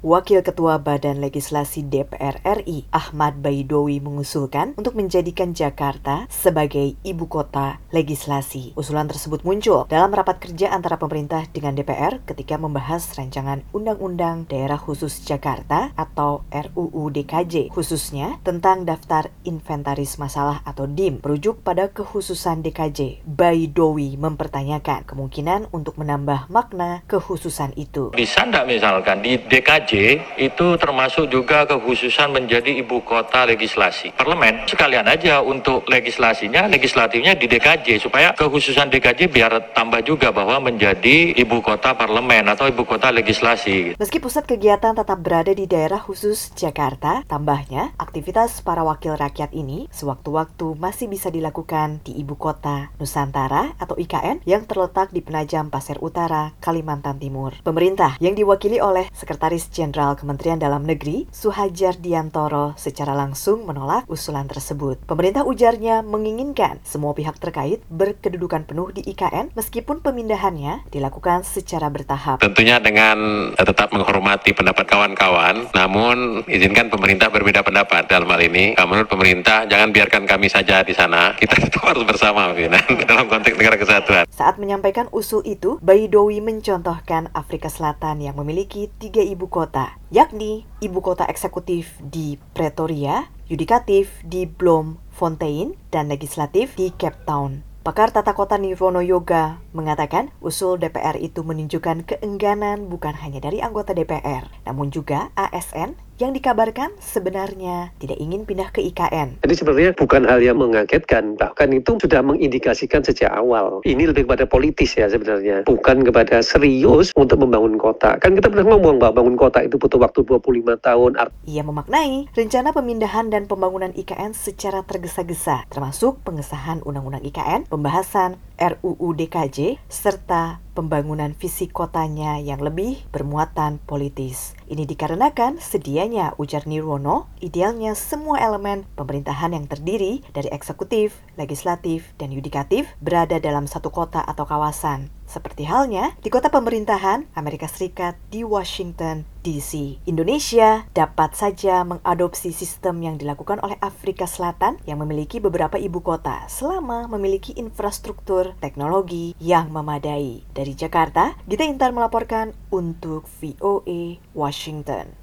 Wakil Ketua Badan Legislasi DPR RI, Ahmad Baidowi mengusulkan untuk menjadikan Jakarta sebagai ibu kota legislasi. Usulan tersebut muncul dalam rapat kerja antara pemerintah dengan DPR ketika membahas rancangan Undang-Undang Daerah Khusus Jakarta atau RUU DKJ, khususnya tentang Daftar Inventaris Masalah atau DIM, merujuk pada kekhususan DKJ. Baidowi mempertanyakan kemungkinan untuk menambah makna kekhususan itu. Bisa enggak misalkan di DKJ itu termasuk juga kekhususan menjadi ibu kota legislasi parlemen, sekalian aja untuk legislatifnya di DKJ, supaya kekhususan DKJ biar tambah juga bahwa menjadi ibu kota parlemen atau ibu kota legislasi. Meski pusat kegiatan tetap berada di daerah khusus Jakarta, tambahnya aktivitas para wakil rakyat ini sewaktu-waktu masih bisa dilakukan di ibu kota Nusantara atau IKN yang terletak di Penajam Pasir Utara, Kalimantan Timur. Pemerintah yang diwakili oleh Sekretaris Jenderal Kementerian Dalam Negeri, Suhajar Diantoro, secara langsung menolak usulan tersebut. Pemerintah, ujarnya, menginginkan semua pihak terkait berkedudukan penuh di IKN meskipun pemindahannya dilakukan secara bertahap. Tentunya dengan tetap menghormati pendapat kawan-kawan, namun izinkan pemerintah berbeda pendapat dalam hal ini. Menurut pemerintah, jangan biarkan kami saja di sana. Kita tetap harus bersama dalam konteks negara kesatuan. Saat menyampaikan usul itu, Baidowi mencontohkan Afrika Selatan yang memiliki 3 ibu kota, yakni ibu kota eksekutif di Pretoria, yudikatif di Bloemfontein, dan legislatif di Cape Town. Pakar tata kota Nirwono Yoga mengatakan usul DPR itu menunjukkan keengganan bukan hanya dari anggota DPR, namun juga ASN yang dikabarkan sebenarnya tidak ingin pindah ke IKN. Jadi sebenarnya bukan hal yang mengagetkan, bahkan itu sudah mengindikasikan sejak awal. Ini lebih kepada politis ya sebenarnya, bukan kepada serius untuk membangun kota. Kan kita pernah ngomong bahwa bangun kota itu butuh waktu 25 tahun. Ia memaknai rencana pemindahan dan pembangunan IKN secara tergesa-gesa, termasuk pengesahan Undang-Undang IKN, pembahasan RUU DKJ, serta pembangunan visi kotanya yang lebih bermuatan politis. Ini dikarenakan sedianya, ujar Nirwono, idealnya semua elemen pemerintahan yang terdiri dari eksekutif, legislatif, dan yudikatif berada dalam satu kota atau kawasan. Seperti halnya di kota pemerintahan Amerika Serikat di Washington, D.C. Indonesia dapat saja mengadopsi sistem yang dilakukan oleh Afrika Selatan yang memiliki beberapa ibu kota selama memiliki infrastruktur teknologi yang memadai. Dari Jakarta, Gita Intan melaporkan untuk VOA Washington.